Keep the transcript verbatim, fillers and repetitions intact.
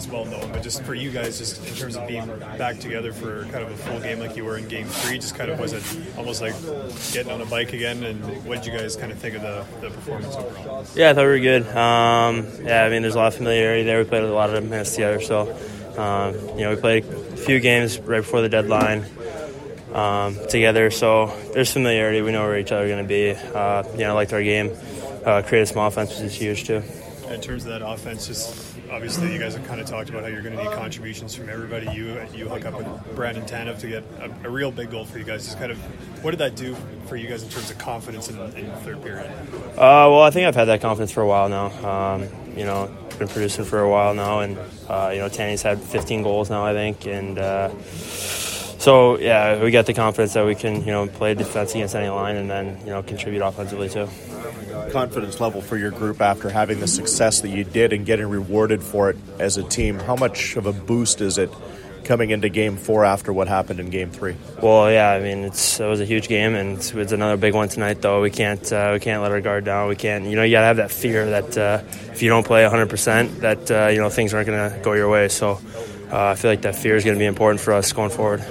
it's well known, but just for you guys, just in terms of being back together for kind of a full game like you were in Game Three, just kind of was it almost like getting on a bike again? And what did you guys kind of think of the, the performance overall? Yeah, I thought we were good. Um, yeah, I mean, there's a lot of familiarity there. We played a lot of minutes together, so um, you know, we played a few games right before the deadline um, together, so there's familiarity. We know where each other are going to be. Uh, you know, I liked our game. Uh, created some offense, which is huge too. In terms of that offense, just obviously you guys have kind of talked about how you're going to need contributions from everybody. You you hook up with Brandon Tanev to get a, a real big goal for you guys. Just kind of, what did that do for you guys in terms of confidence in, in the third period? Uh, well, I think I've had that confidence for a while now. Um, you know, been producing for a while now, and uh, you know, Tanny's had fifteen goals now, I think, and uh, so yeah, we got the confidence that we can, you know, play defense against any line, and then, you know, contribute offensively too. Confidence level for your group after having the success that you did and getting rewarded for it as a team. How much of a boost is it coming into Game Four after what happened in Game Three? Well, yeah, I mean, it's it was a huge game, and it's, it's another big one tonight. Though we can't uh, we can't let our guard down. We can't, you know, you gotta have that fear that uh, if you don't play one hundred percent, that uh, you know, things aren't gonna go your way. So uh, I feel like that fear is gonna be important for us going forward.